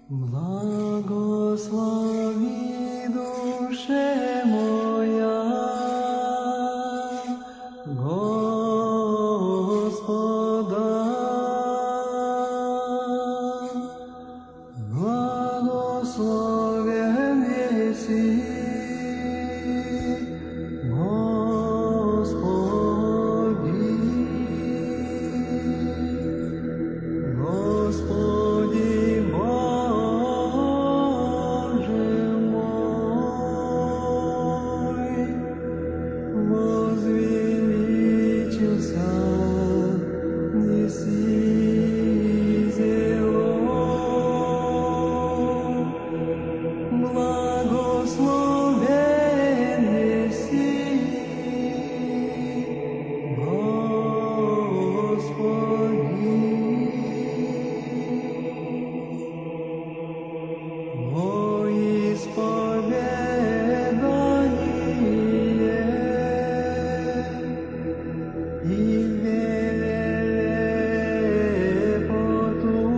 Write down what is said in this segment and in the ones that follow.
Благослови, душе моя, Господа. Благословен еси, Господи. Господи Боже мой, возвеличился неси зело. Благословен еси, Господи. Исповедание и лепоту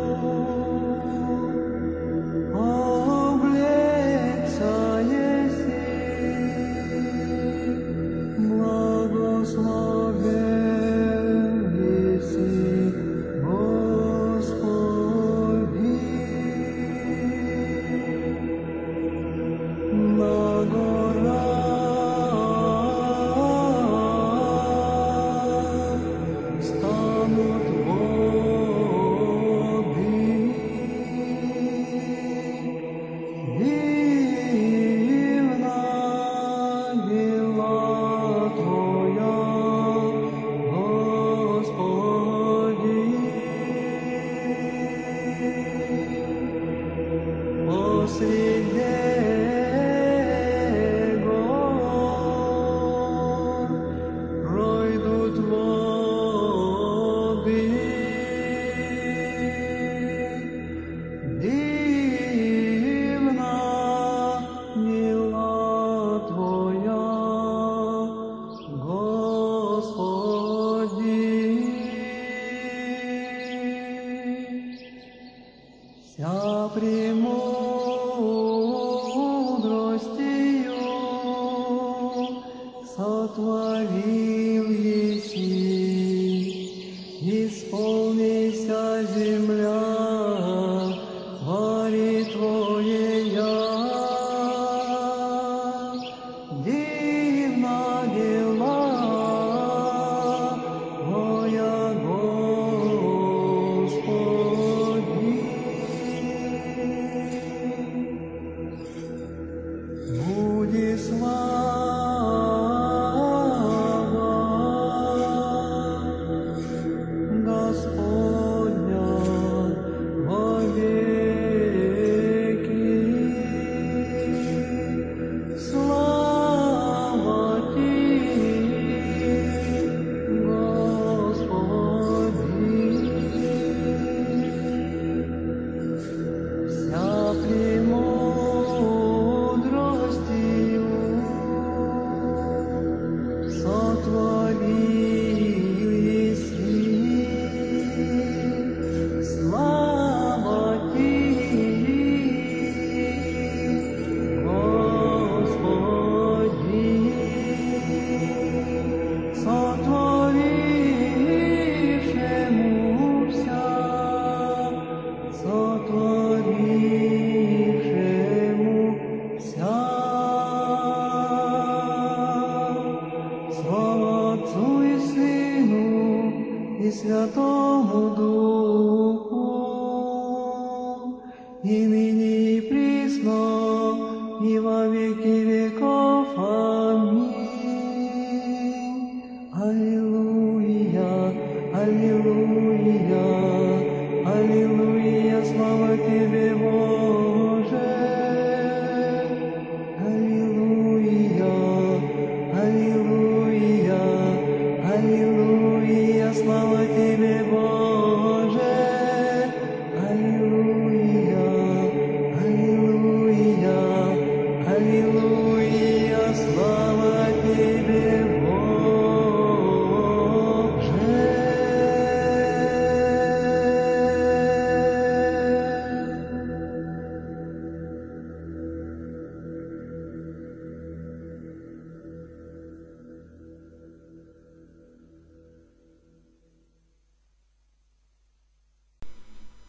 облеца еси, благословен еси, Господи. На горах станут воды, дивна дела Твоя, Господи. Посреди пройдут воды, дивна мила Твоя, Господи. Вся премудростью сотворил еси, исполнися земля твори Твоея. Дивна дела Твоя, Господи.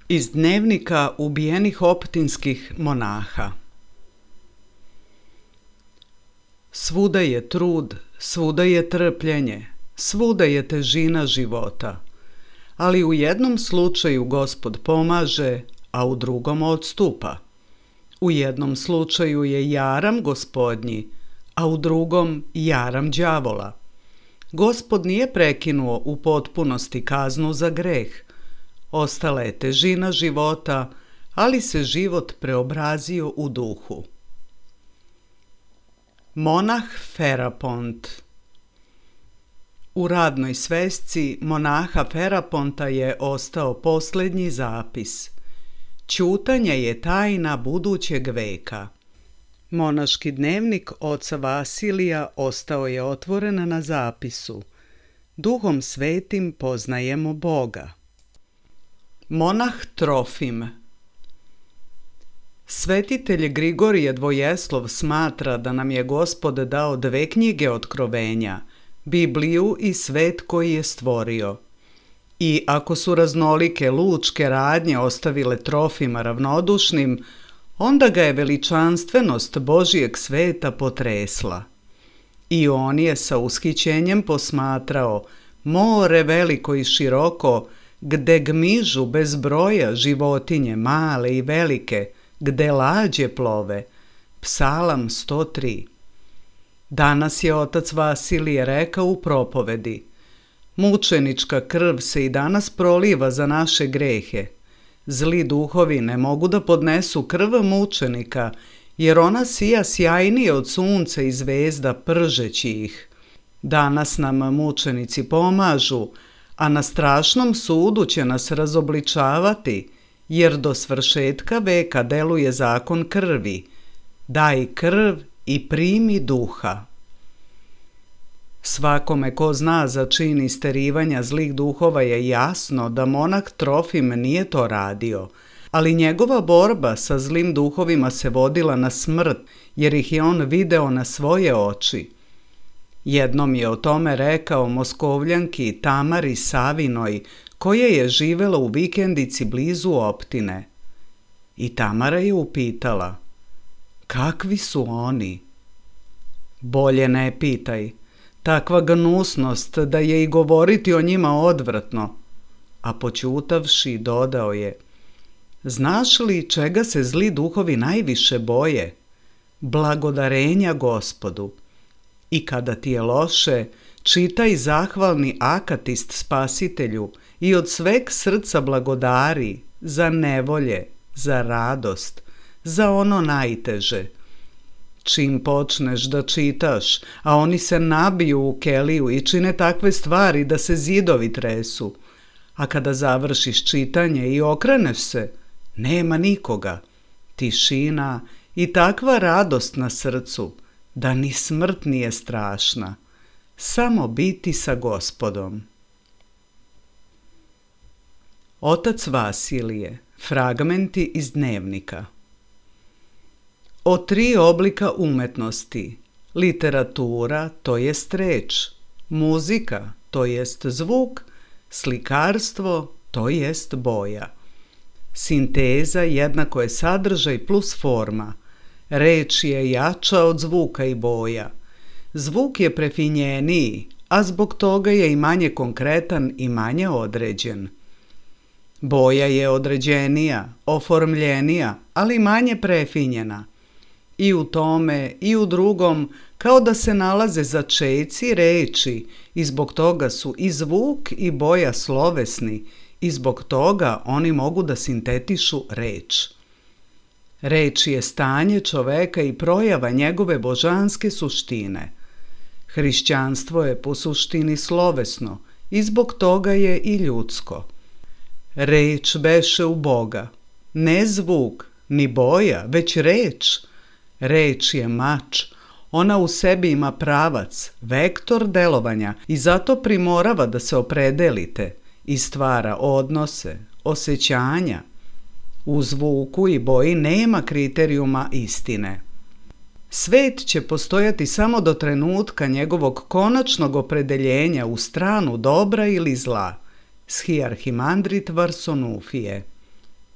Iz dnevnika ubijenih optinskih monaha. Svuda je trud, svuda je trpljenje, svuda je težina života, ali u jednom slučaju Gospod pomaže, a u drugom odstupa. U jednom slučaju je jaram Gospodnji, a u drugom jaram đavola. Gospod nije prekinuo u potpunosti kaznu za greh. Ostala je težina života, ali se život preobrazio u duhu. Monah Ferapont. U radnoj svesci monaha Feraponta je ostao posljednji zapis. Ćutanje je tajna budućeg veka. Monaški dnevnik oca Vasilija ostao je otvoren na zapisu. Duhom svetim poznajemo Boga. Monah Trofim. Svetitelj Grigorije Dvojeslov smatra da nam je Gospod dao 2 knjige otkrovenja, Bibliju i svet koji je stvorio. I ako su raznolike lučke radnje ostavile Trofima ravnodušnim, onda ga je veličanstvenost Božijeg sveta potresla. I on je sa ushićenjem posmatrao more veliko i široko, gde gmižu bez broja životinje male i velike, gde lađe plove. Psalam 103. Danas je otac Vasilije rekao u propovedi: mučenička krv se i danas proliva za naše grehe. Zli duhovi ne mogu da podnesu krv mučenika, jer ona sija sjajnije od sunca i zvezda pržeći ih. Danas nam mučenici pomažu, a na strašnom sudu će nas razobličavati, jer do svršetka veka deluje zakon krvi. Daj krv i primi duha. Svakome ko zna za čin isterivanja zlih duhova je jasno da monah Trofim nije to radio, ali njegova borba sa zlim duhovima se vodila na smrt, jer ih je on video na svoje oči. Jednom je o tome rekao Moskovljanki Tamari Savinoj, koja je živela u vikendici blizu Optine. I Tamara je upitala: kakvi su oni? Bolje ne pitaj, takva gnusnost da je i govoriti o njima odvratno. A poćutavši dodao je: znaš li čega se zli duhovi najviše boje? Blagodarenja Gospodu. I kada ti je loše, čitaj zahvalni akatist Spasitelju i od sveg srca blagodari za nevolje, za radost, za ono najteže. Čim počneš da čitaš, a oni se nabiju u keliju i čine takve stvari da se zidovi tresu, a kada završiš čitanje i okreneš se, nema nikoga, tišina i takva radost na srcu, da ni smrt nije strašna, samo biti sa Gospodom. Otac Vasilije, fragmenti iz dnevnika. O 3 oblika umetnosti: literatura, to jest reč, muzika, to jest zvuk, slikarstvo, to jest boja. Sinteza jednako je sadržaj plus forma. Reč je jača od zvuka i boja. Zvuk je prefinjeniji, a zbog toga je i manje konkretan i manje određen. Boja je određenija, oformljenija, ali manje prefinjena. I u tome i u drugom kao da se nalaze začeci reči i zbog toga su i zvuk i boja slovesni i zbog toga oni mogu da sintetišu reč. Reč je stanje čoveka i projava njegove božanske suštine. Hrišćanstvo je po suštini slovesno i zbog toga je i ljudsko. Reč beše u Boga, ne zvuk, ni boja, već reč. Reč je mač, ona u sebi ima pravac, vektor delovanja i zato primorava da se opredelite i stvara odnose, osjećanja. U zvuku i boji nema kriterijuma istine. Svet će postojati samo do trenutka njegovog konačnog opredeljenja u stranu dobra ili zla. Schiarhimandrit Varsonufije.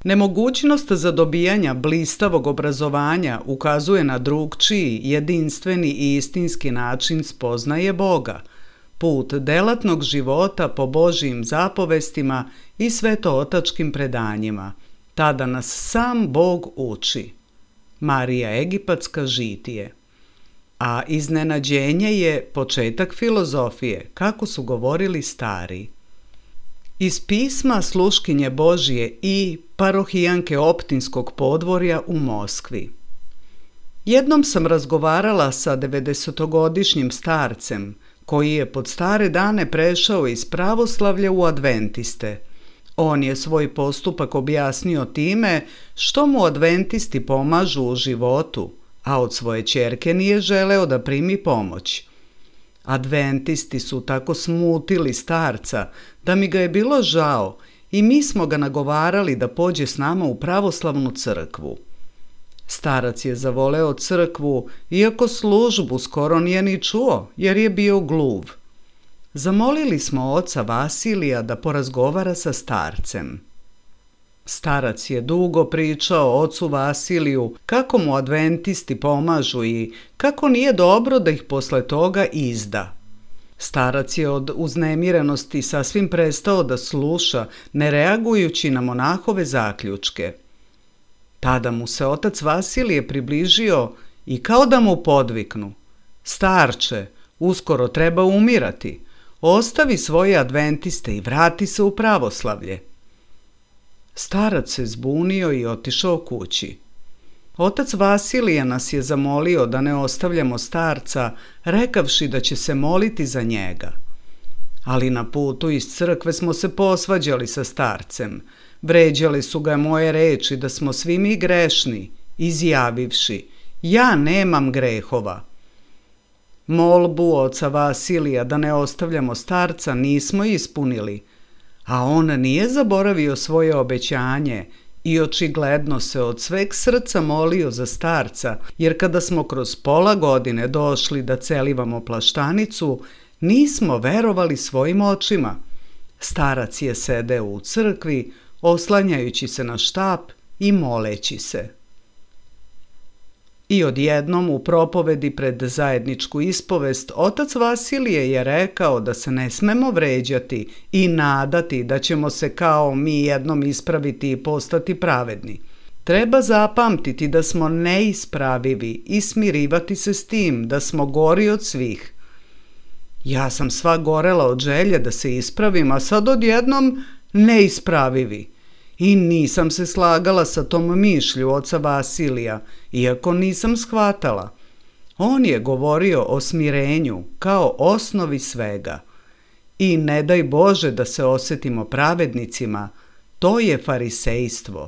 Nemogućnost zadobijanja blistavog obrazovanja ukazuje na drugčiji, jedinstveni i istinski način spoznaje Boga, put delatnog života po Božjim zapovestima i svetootačkim predanjima. Tada nas sam Bog uči. Marija Egipatska, Žitije. A iznenađenje je početak filozofije, kako su govorili stari. Iz pisma sluškinje Božje i parohijanke Optinskog podvorja u Moskvi. Jednom sam razgovarala sa 90-godišnjim starcem, koji je pod stare dane prešao iz pravoslavlja u adventiste. On je svoj postupak objasnio time što mu adventisti pomažu u životu, a od svoje ćerke nije želeo da primi pomoć. Adventisti su tako smutili starca da mi ga je bilo žao i mi smo ga nagovarali da pođe s nama u pravoslavnu crkvu. Starac je zavoleo crkvu, iako službu skoro nije ni čuo, jer je bio gluv. Zamolili smo oca Vasilija da porazgovara sa starcem. Starac je dugo pričao ocu Vasiliju kako mu adventisti pomažu i kako nije dobro da ih posle toga izda. Starac je od uznemirenosti sasvim prestao da sluša, ne reagujući na monahove zaključke. Tada mu se otac Vasilije približio i kao da mu podviknu: "Starče, uskoro treba umirati. Ostavi svoje adventiste i vrati se u pravoslavlje." Starac se zbunio i otišao kući. Otac Vasilije nas je zamolio da ne ostavljamo starca, rekavši da će se moliti za njega. Ali na putu iz crkve smo se posvađali sa starcem. Vređale su ga moje reči da smo svi mi grešni, izjavivši: "Ja nemam grehova." Molbu oca Vasilija da ne ostavljamo starca nismo ispunili, a on nije zaboravio svoje obećanje i očigledno se od sveg srca molio za starca, jer kada smo kroz pola godine došli da celivamo plaštanicu, nismo verovali svojim očima. Starac je sedeo u crkvi, oslanjajući se na štap i moleći se. I odjednom u propovedi pred zajedničku ispovest otac Vasilije je rekao da se ne smemo vređati i nadati da ćemo se kao mi jednom ispraviti i postati pravedni. Treba zapamtiti da smo neispravivi i smirivati se s tim da smo gori od svih. Ja sam sva gorela od želje da se ispravim, a sad odjednom neispravivi. I nisam se slagala sa tom mišlju oca Vasilija, iako nisam shvatala. On je govorio o smirenju kao osnovi svega. I ne daj Bože da se osetimo pravednicima, to je farisejstvo.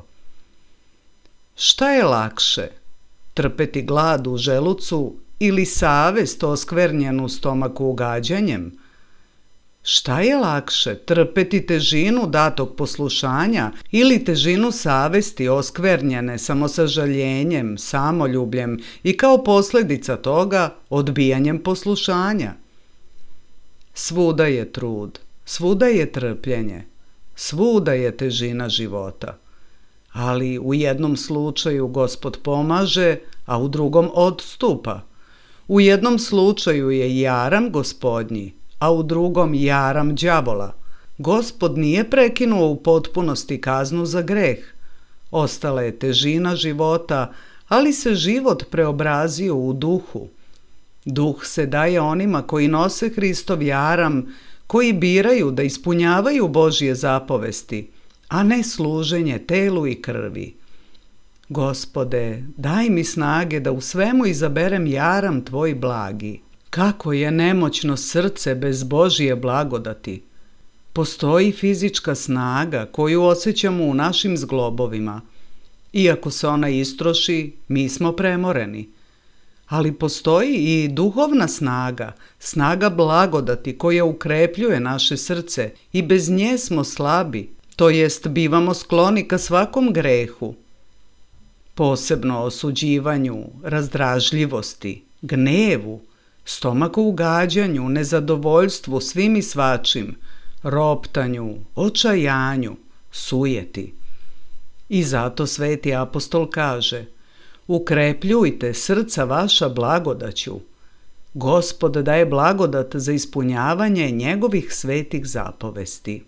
Šta je lakše? Trpeti glad u želucu ili savest oskvernjenu stomaku ugađanjem? Šta je lakše, trpeti težinu datog poslušanja ili težinu savesti oskvernjene samosažaljenjem, samoljubljem i kao posljedica toga odbijanjem poslušanja? Svuda je trud, svuda je trpljenje, svuda je težina života. Ali u jednom slučaju Gospod pomaže, a u drugom odstupa. U jednom slučaju je jaram Gospodnji, a u drugom jaram đavola. Gospod nije prekinuo u potpunosti kaznu za greh. Ostala je težina života, ali se život preobrazio u duhu. Duh se daje onima koji nose Hristov jaram, koji biraju da ispunjavaju Božje zapovesti, a ne služenje telu i krvi. Gospode, daj mi snage da u svemu izaberem jaram Tvoj blagi. Kako je nemoćno srce bez Božje blagodati. Postoji fizička snaga koju osjećamo u našim zglobovima. Iako se ona istroši, mi smo premoreni. Ali postoji i duhovna snaga, snaga blagodati koja ukrepljuje naše srce i bez nje smo slabi, to jest bivamo skloni ka svakom grehu. Posebno osuđivanju, razdražljivosti, gnevu, stomakougađanju, nezadovoljstvu svim i svačim, roptanju, očajanju, sujeti. I zato sveti apostol kaže: ukrepljujte srca vaša blagodaću. Gospod daje blagodat za ispunjavanje njegovih svetih zapovesti.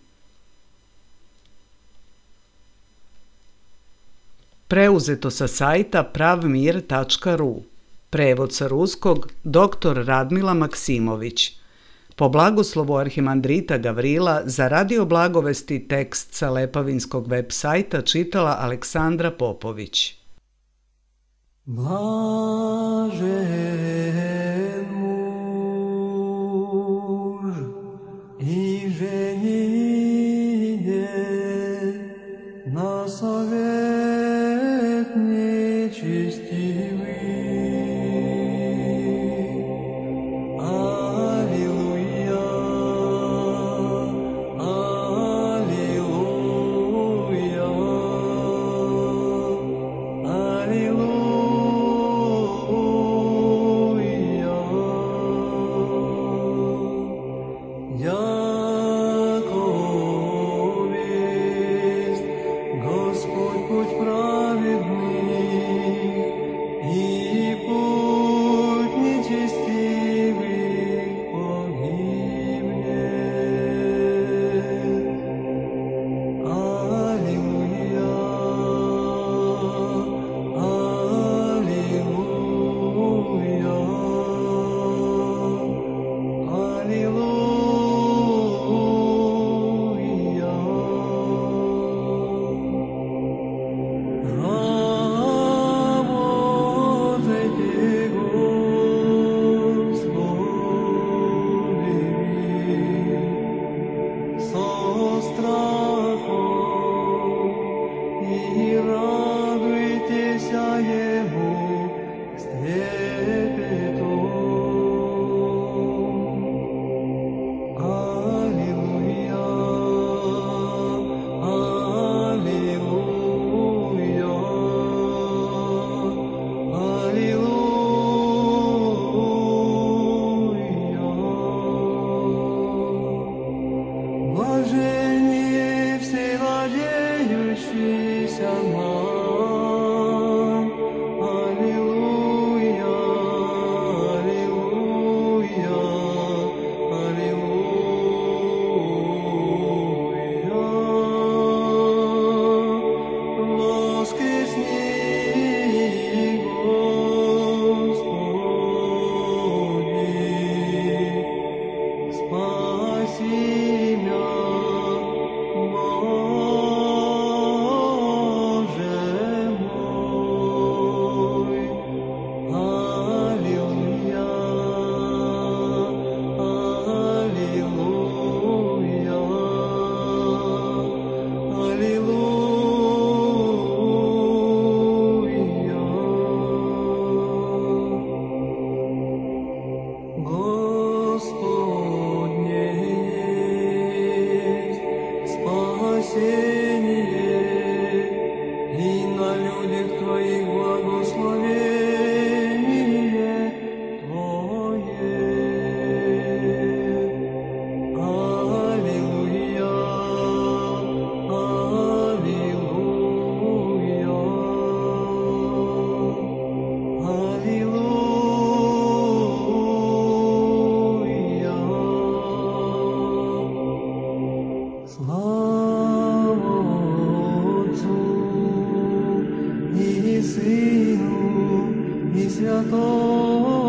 Preuzeto sa sajta pravmir.ru. Prevod sa ruskog dr. Radmila Maksimović. Po blagoslovu arhimandrita Gavrila za Radio Blagovesti tekst sa Lepavinskog web sajta čitala Aleksandra Popović. Blažen muž i ženine na sovet nečistivý. Сину і Святому